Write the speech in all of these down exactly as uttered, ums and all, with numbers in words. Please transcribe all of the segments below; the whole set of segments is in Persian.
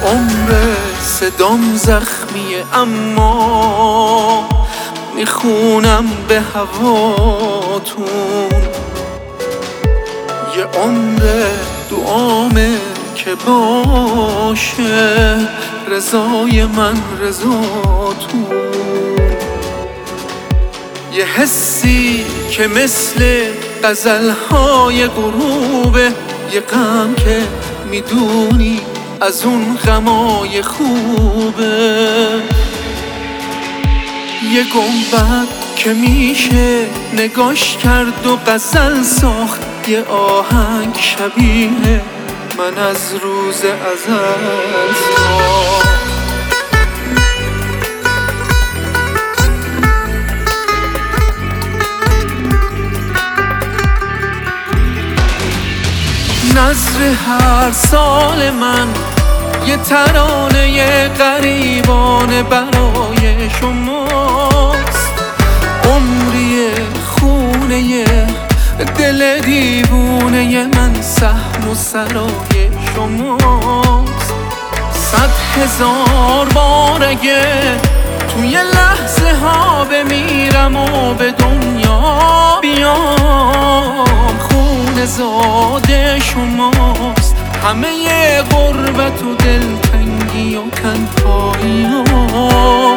عمر صدام زخمیه اما میخونم به هواتون. یه عمر دعامه که باشه رضای من رضاتون. یه حسی که مثل غزلهای غروبه، یه غم که میدونی از اون غمای خوبه. یه گنبد که میشه نگاش کرد و غزل ساخت، یه آهنگ شبیه من از روز ازل ساخت. نظر هر سال من یه ترانه غریبانه برای شماست. عمری خونه دل دیوونه من صحن و سرای شماست. صد هزار بار اگه توی لحظه ها بمیرم و به دنیا بیام، خون زاده شماست. همه ی غربت و دلتنگی و تنهایی ها.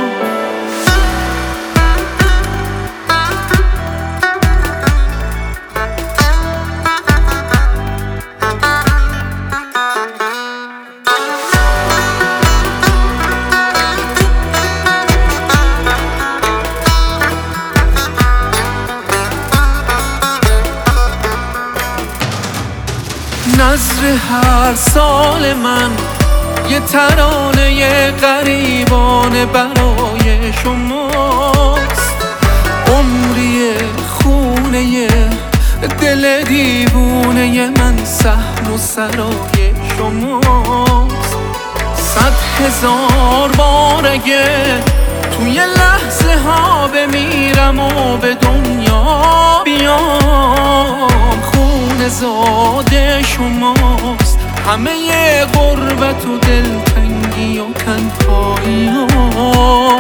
نظر هر سال من یه ترانه غریبانه برای شماست. عمری خونه دل دیوونه من صحن و سرای شماست. صد هزار بار اگه توی لحظه ها بمیرم و به دنیا بیام، خون زاده شماست. همه ی غربت و دلتنگی و تنهایی ها.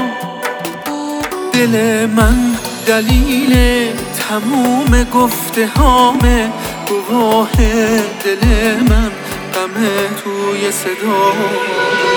دل من دلیل تموم گفته هامه، گواه دل من غم توی صدا.